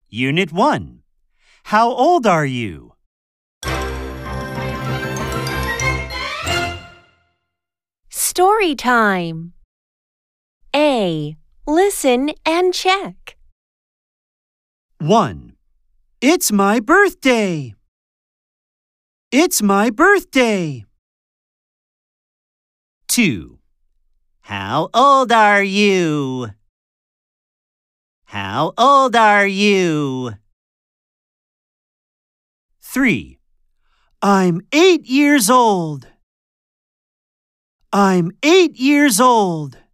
Unit 1. How old are you? Story time. A. Listen and check. 1. It's my birthday. It's my birthday. 2. How old are you? How old are you? 3. I'm 8 years old. I'm 8 years old.